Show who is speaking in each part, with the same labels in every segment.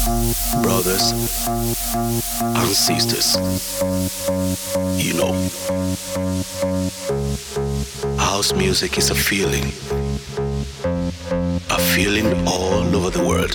Speaker 1: brothers and sisters. You know, house music is a feeling all over the world.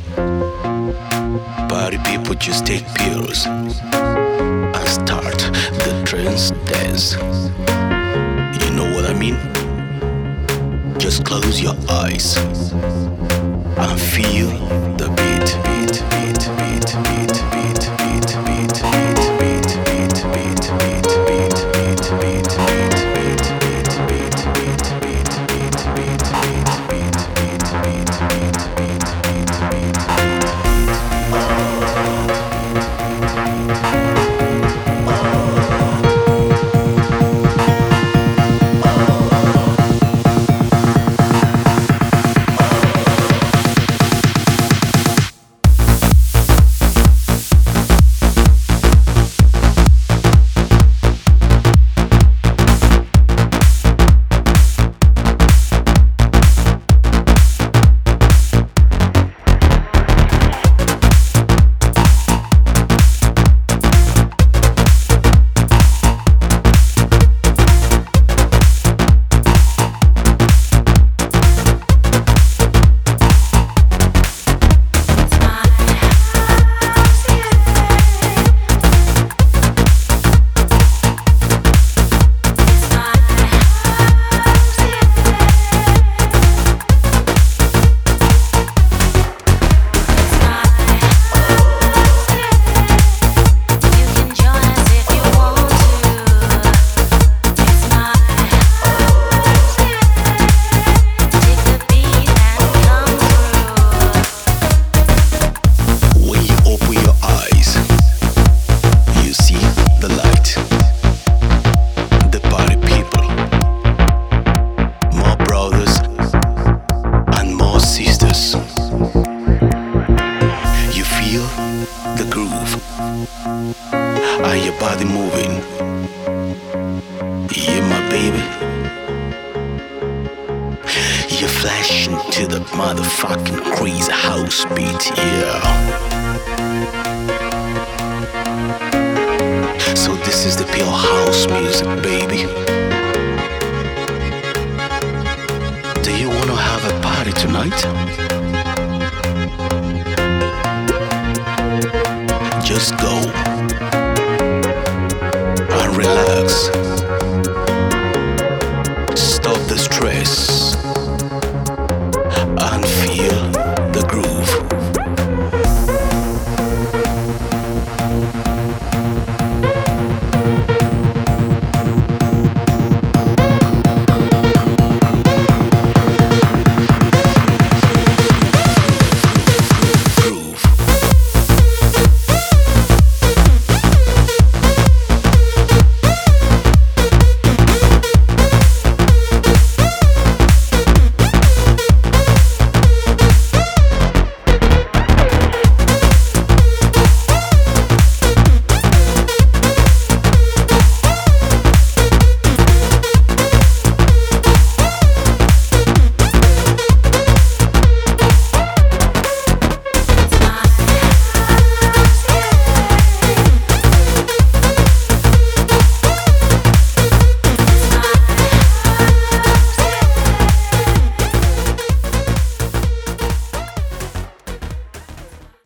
Speaker 1: Party people just take pills and start the trance dance. You know what I mean? Just close your eyes and feel the beat, beat, beat, beat, beat, beat, beat, beat, beat, beat, beat, beat, beat, beat, beat, the groove and your body moving. Yeah, my baby. You're flashing to the motherfucking crazy house beat, yeah. So this is the pure house music, baby. Do you wanna have a party tonight? Just go and relax.